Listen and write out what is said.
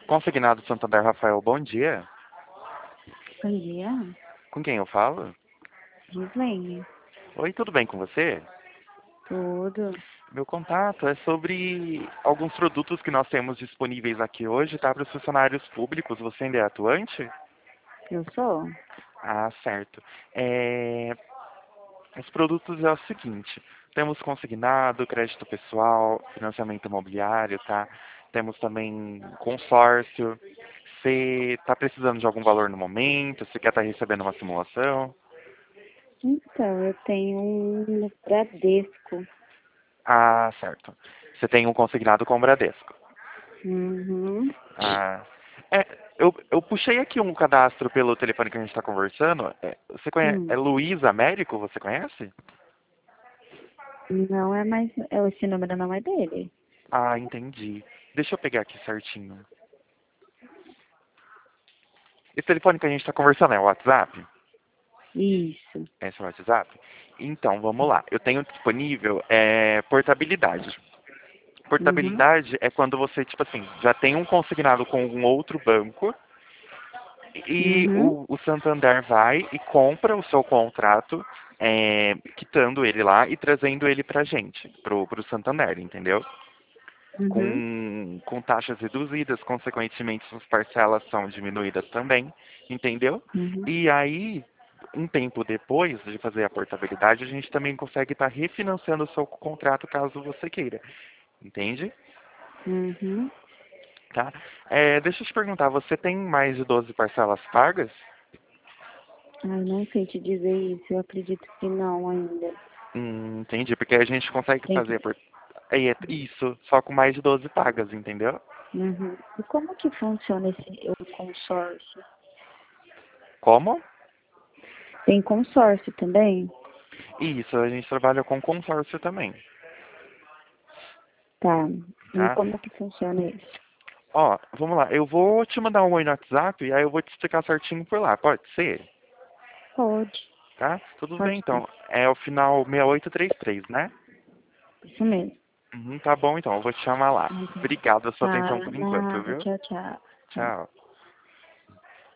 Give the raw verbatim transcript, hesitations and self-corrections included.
Consignado Santander Rafael, bom dia. Bom dia, Com quem eu falo? Gislaine. Oi, tudo bem com você? Tudo. Meu contato é sobre alguns produtos que nós temos disponíveis aqui hoje, tá? Para os funcionários públicos. Você ainda é atuante? Eu sou? Ah, certo. É, Os produtos é o seguinte: temos consignado, crédito pessoal, financiamento imobiliário, tá? Temos também consórcio. Você está precisando de algum valor no momento? Você quer estar recebendo uma simulação? Então, eu tenho um no Bradesco. Ah, certo. Você tem um consignado com o Bradesco. Uhum. Ah, é, eu, eu puxei aqui um cadastro pelo telefone que a gente está conversando. É, você conhece, é Hum. Luiz Américo, você conhece? Não é mais. é, Esse número não é dele. Ah, entendi. Deixa eu pegar aqui certinho. Esse telefone que a gente está conversando é o WhatsApp? Isso. Esse é o WhatsApp? Então, vamos lá. Eu tenho disponível é, portabilidade. Uhum. Portabilidade é quando você, tipo assim, já tem um consignado com um outro banco e Uhum. o, o Santander vai e compra o seu contrato, é, quitando ele lá e trazendo ele pra gente, pro, pro Santander, entendeu? Uhum. Com, com taxas reduzidas, consequentemente as parcelas são diminuídas também, entendeu? Uhum. E aí, um tempo depois de fazer a portabilidade, a gente também consegue estar refinanciando o seu contrato caso você queira, entende? Uhum. Tá? É, deixa eu te perguntar, você tem mais de doze parcelas pagas? Ai, não sei te dizer isso. Eu acredito que não ainda. Hum, entendi, porque a gente consegue Tem que. fazer por... é, é isso, só com mais de doze pagas, entendeu? Uhum. E como que funciona esse o consórcio? Como? Tem consórcio também? Isso, a gente trabalha com consórcio também, Tá. E tá? como que funciona isso? Ó, vamos lá, eu vou te mandar um oi no WhatsApp e aí eu vou te explicar certinho por lá, pode ser? Pode. Tá? Tudo Pode bem sim. então, é o final seis oito três três, né? Isso mesmo. Uhum, tá bom então, eu vou te chamar lá. Uhum. Obrigado pela sua Tá, atenção por enquanto, nada. viu? Tchau, tchau. Tchau. Tchau.